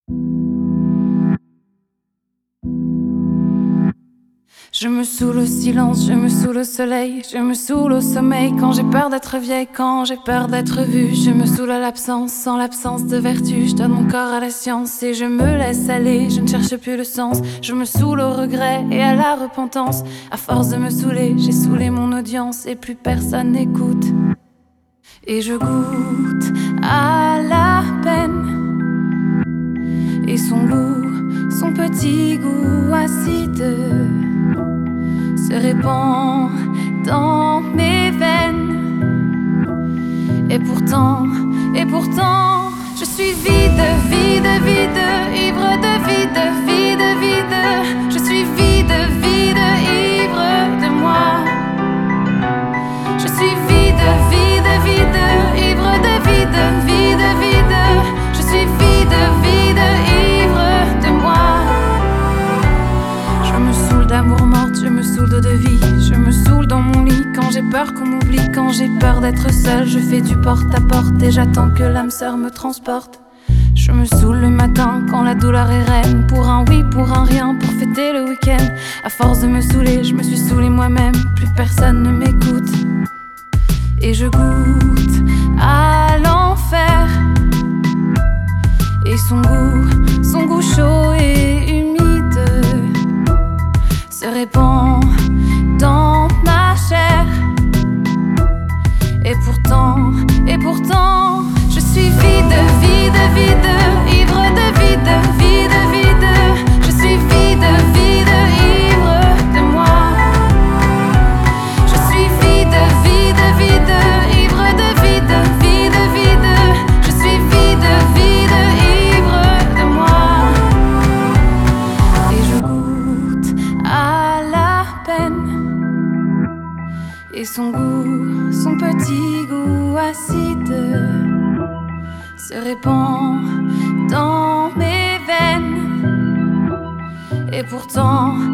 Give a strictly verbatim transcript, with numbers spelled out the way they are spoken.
Je me saoule au silence, je me saoule au soleil, je me saoule au sommeil quand j'ai peur d'être vieille, quand j'ai peur d'être vue. Je me saoule à l'absence, sans l'absence de vertu. Je donne mon corps à la science et je me laisse aller, je ne cherche plus le sens. Je me saoule au regret et à la repentance. À force de me saouler, j'ai saoulé mon audience et plus personne n'écoute. Et je goûte à la peine et son goût, son petit goût acide se répand dans mes veines. Et pourtant, et pourtant, je suis vide, vide, vide, ivre de vide, vide, vide. Je suis vide, vide, ivre de moi. Je suis vide, vide, vide, ivre de vide, vide, vide. Je suis vide, vide, ivre de moi. Je me saoule d'amour morte, je me saoule d'eau de vie. Je me saoule dans mon lit quand j'ai peur qu'on m'oublie. Quand j'ai peur d'être seule, je fais du porte-à-porte et j'attends que l'âme sœur me transporte. Je me saoule le matin quand la douleur est reine. Pour un oui, pour un rien, pour fêter le week-end. À force de me saouler, je me suis saoulée moi-même. Plus personne ne m'écoute. Et je goûte à l'enfer et son goût, son goût chaud et humide se répand dans ma chair. Et pourtant, et pourtant, je suis vide, vide, vide, ivre de vide, vide, vide. Je suis vide, vide, ivre de moi. Je suis vide, vide, vide, ivre de vide, vide, vide. Je suis vide, vide, ivre de moi. Et je goûte à la peine et son goût, son petit goût acide se répand dans mes veines. Et pourtant,